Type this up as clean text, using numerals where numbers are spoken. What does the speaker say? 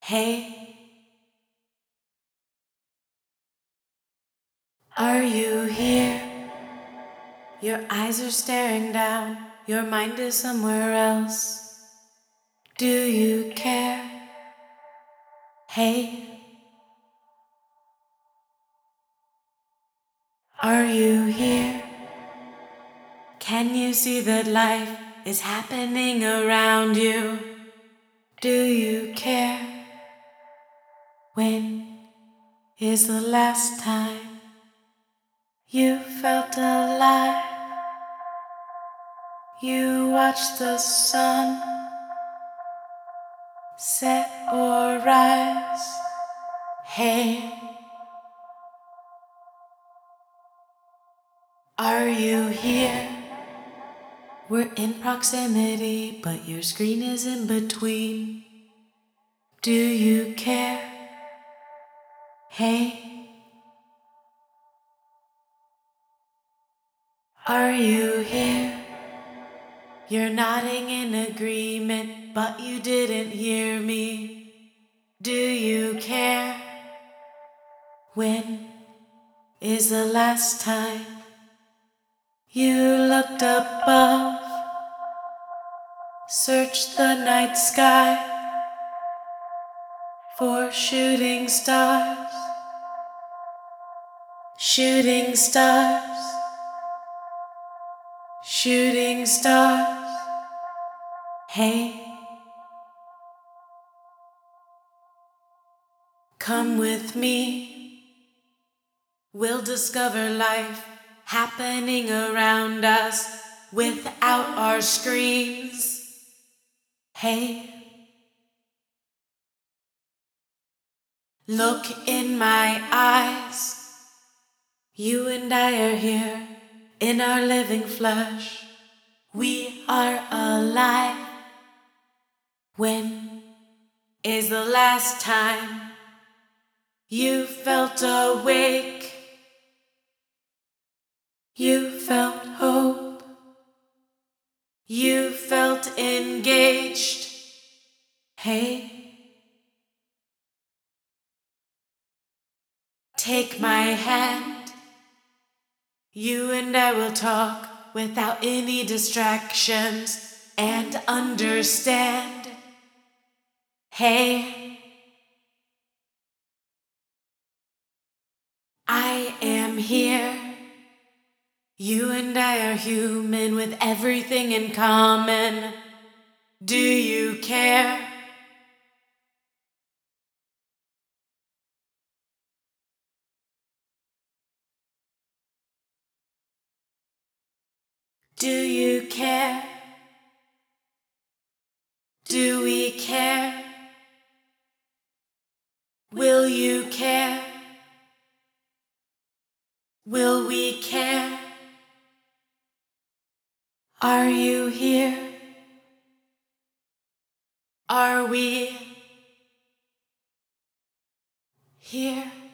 Hey, are you here? Your eyes are staring down, your mind is somewhere else. Do you care? Hey, are you here? Can you see that life is happening around you? Do you care? When is the last time you felt alive? You watched the sun set or rise. Hey, are you here? We're in proximity, but your screen is in between. Do you care? Hey, are you here? You're nodding in agreement, but you didn't hear me. Do you care? When is the last time you looked above? Searched the night sky for shooting stars. Shooting stars. Shooting stars. Hey, come with me. We'll discover life happening around us without our screens. Hey, look in my eyes. You and I are here in our living flesh. We are alive. When is the last time you felt awake? You felt hope. You felt engaged. Hey, take my hand. You and I will talk without any distractions and understand. Hey, I am here. You and I are human with everything in common. Do you care? Do you care? Do we care? Will you care? Will we care? Are you here? Are we here?